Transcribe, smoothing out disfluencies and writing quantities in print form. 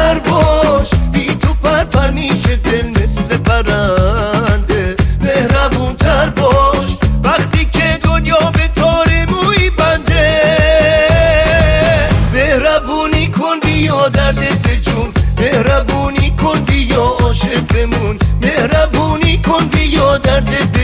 تر باش، بی تو پر میشه دل مثل پرنده. مهربون تر باش وقتی که دنیا به تار موی بنده. مهربونی کن بیا دردت به جون، مهربونی کن بیا عاشق بمون، مهربونی کن بیا دردت